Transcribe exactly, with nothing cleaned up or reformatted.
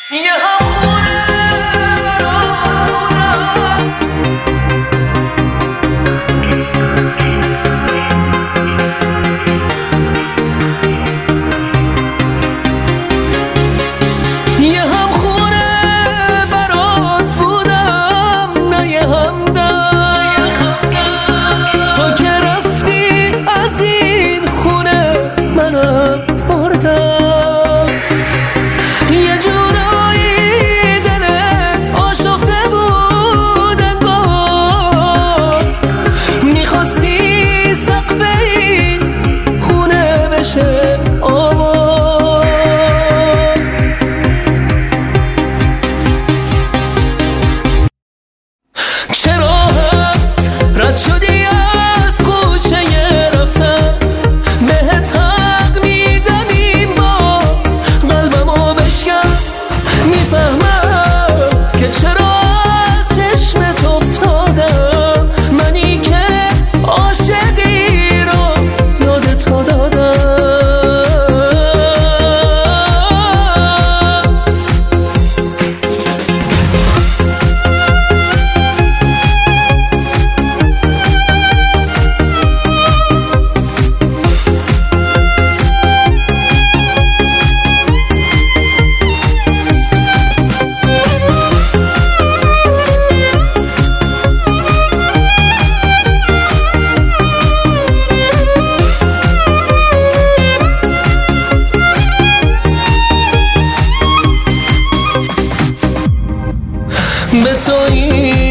یه همونه برات بودم، یه همخونه برات بودم، نه یه همدم. تو که رفتی از این خونه منم مردم. یه جورایی دلت آشفته بود انگار، میخواستی سقف این خونه بشه آوار. چرا رد شدی از کوچه رفتم، بهت حق میدم این با قلبمو بشکن. میفهمم که چرا از چشمت افتادم، منی که عاشقی رو یادت دادم. به تو این